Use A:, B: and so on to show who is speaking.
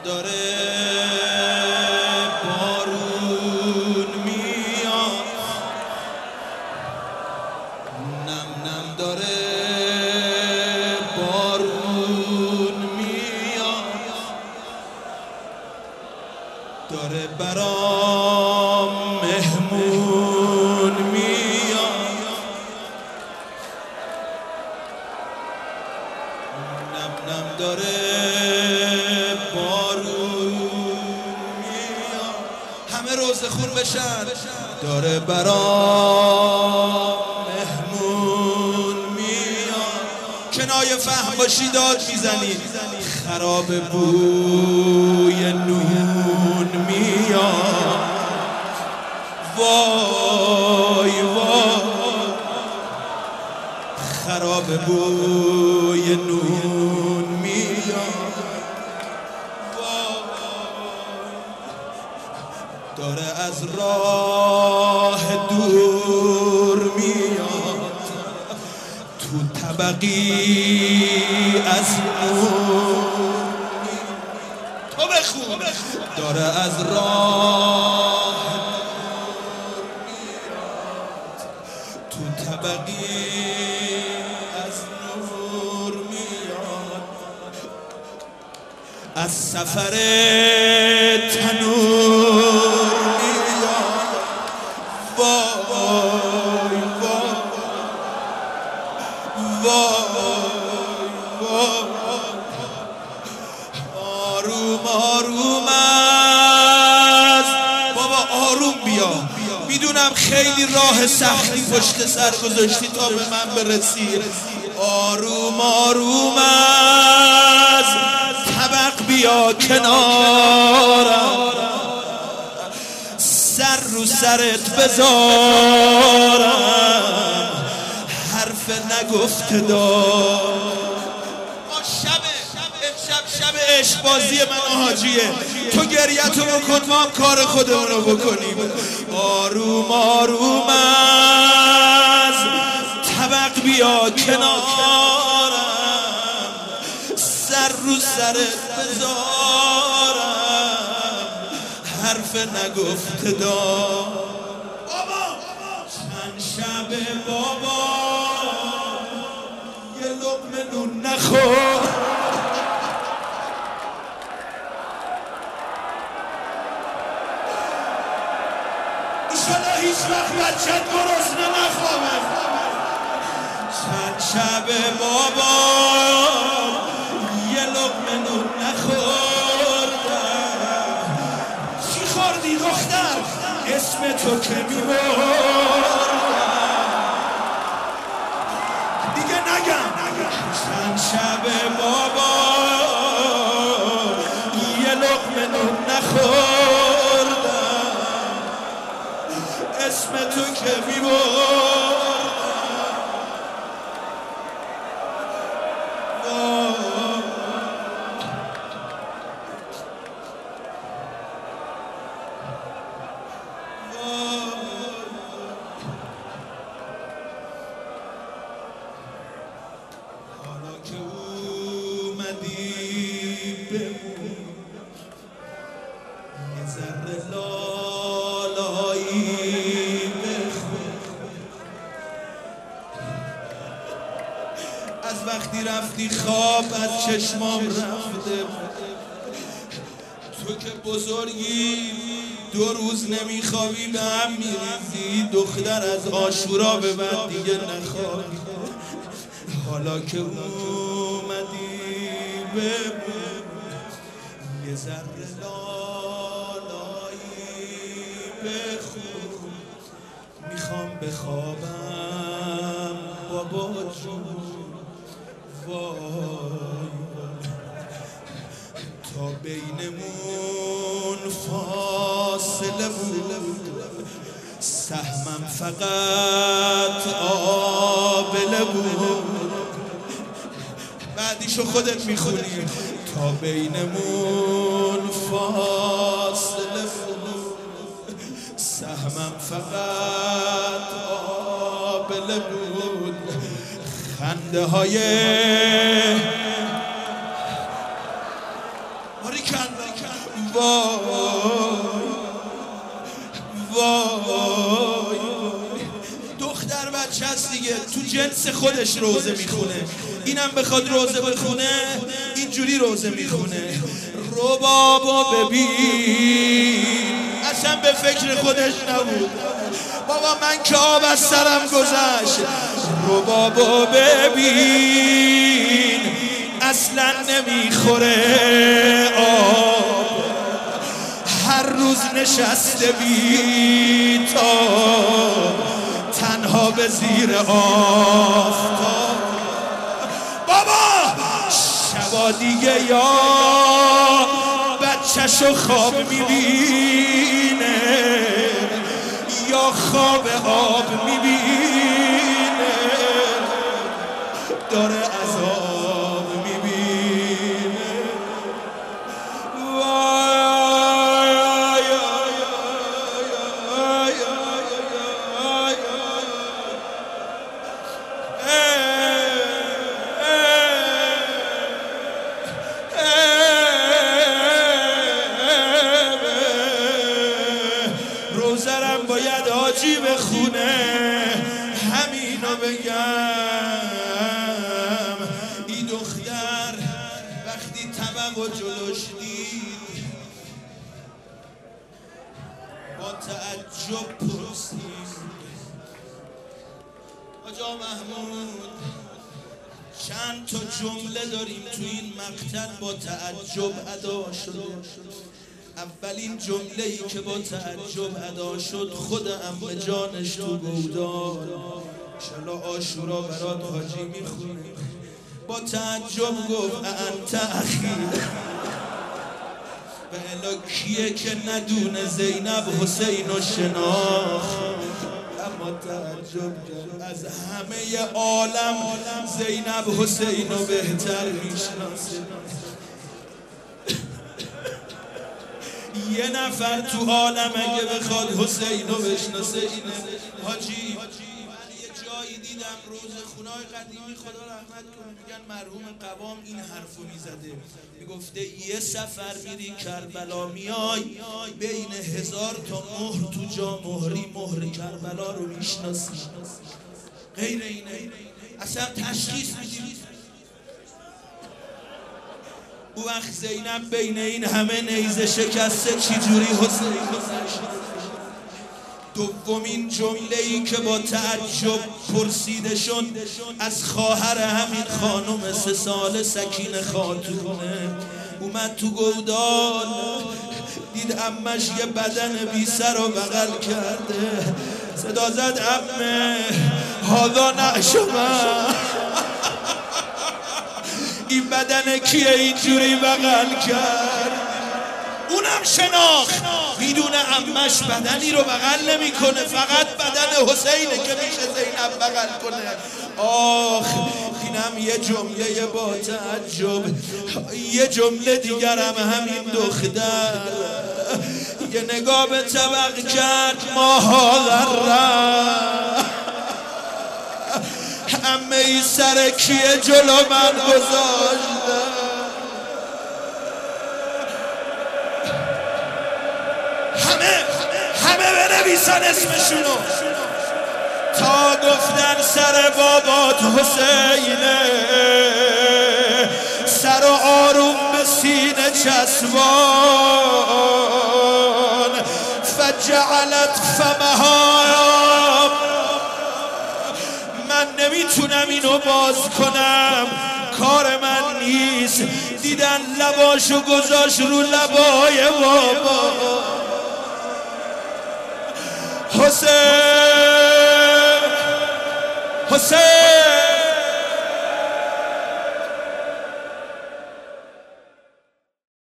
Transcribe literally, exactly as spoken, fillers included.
A: داره بارون میاد، نم نم داره بارون میاد، داره برام مهمون میاد، نم نم داره روزخون بشن، داره برام مهمون میاد. کنایه فهم باشی داد میزنی، خراب بوی نون میاد. وای وای خراب بوی نون میاد. داره از راه دور میاد، تو طبقی از نور. تو بخون. داره از راه دور میاد، تو طبقی از نور میاد. از سفر تنور وای وای آروم آروم است بابا، آروم بیا. میدونم خیلی راه سختی پشت سر گذاشتی تا به من برسی. آروم آروم است طبق بیا کنارم، سر رو سرت بذارم، حرف نگفته دار. شب امشب شب عشق بازی من حاجیه، تو گریتو بکن ما هم کار خودمونو بکنیم. آروم آروم از طبق بیا کنارم، سر رو سرت بذارم، حرف نگفته دار. بابا چند شب بابا یه لقمه نون نخور، ایشالا هیچ وقت بچت گرسنه نخوابه. چند شب بابا یه لقمه نون نخوردم. چی خوردی دختر؟ اسم تو که میبردم دیگه نگم. چند شب بابا یه لقمه نون نخوردم، اسم تو که میبردم. یه ذره لالایی بخون، از وقتی رفتی خواب از چشمام رفته. تو که بزرگی دو روز نمیخوابی به هم میریزی، دختر از عاشورا به بعد دیگه نخوابی. حالا که اومدی بمون، یه ذره لالایی بخون. میخوام بخوابم بابا جون، وای تا بینمون فاصله بود، سهمم فقط آبله بود. بعدیشو خودت میخونی. تا بینمون فاصله بود، سهمم فقط آبله بود. خنده های باریکلا وای دختر بچه هست دیگه، تو جنس خودش روزه میخونه، اینم بخواد روزه بخونه اینجوری روزه میخونه. ربابو ببین، اصلا به فکر خودش نبود. بابا من که آب از سرم گذشت. ربابو ببین اصلا نمیخوره آب، هر روز نشسته بی تاب تنها به زیر آفتاب. بابا شبا دیگه یا بچه‌شو خواب میبینه یا خواب آب میبینه، داره عذاب میبینه. روزرم باید حاجی بخونه، همینو بگم. این دختر وقتی طبق و جلوش دید با تعجب پرسید آجا محمود چند تا جمله داریم تو این مقتل با تعجب ادا شده. اولین جمله‌ای که با تعجب ادا شد خود عمه جانش تو گودال انشالله عاشورا برات حاجی میخونه، با تعجب گفت انت اخی. و الا کیه که ندونه زینب حسین و شناخت، اما تعجب کرد از همه عالم زینب حسین رو بهتر میشناسه. یه نفر تو عالم اگه بخواد حسین رو بشناسه اینه. حاجی من یه جایی دیدم روز خونه‌های قدیمی خدا رحمت کنه میگن مرحوم قوام این حرفو میزده، میگفته یه سفر میری کربلا میای بین هزار تا مهر تو جا مهری مهر کربلا رو میشناسی، غیر اینه اصلا تشخیص میدی. او وقت زینب بین این همه نیزه شکسته چجوری حسین گذشت. دومین جمله‌ای که با تعجب پرسیده شد از خواهر همین خانم سه ساله سکینه خاتونه. اومد تو گودال دید عمش یه بدن بی سر و بغل کرده، صدا زد عمه هادا نعشمه، این بدن کیه اینجوری بغل کرد؟ اونم شناخت، میدونه عمش بدنی رو بغل نمی کنه، فقط بدن حسینه که میشه زینب بغل کنه. آخ اینم یه جمله با تعجب. یه جمله دیگرم همین دختر یه نگاه به طبق کرد، ماها غره همه ای سر کیه جلو من گذاشته. همه همه بنویسن اسمشونو تا گفتن سر بابات حسینه، سر و آروم به سینه چسبان فجعلت فمها. من نمیتونم اینو باز کنم، کار من نیست. دیدن لباشو گذاشت رو لبای بابا. حسین حسین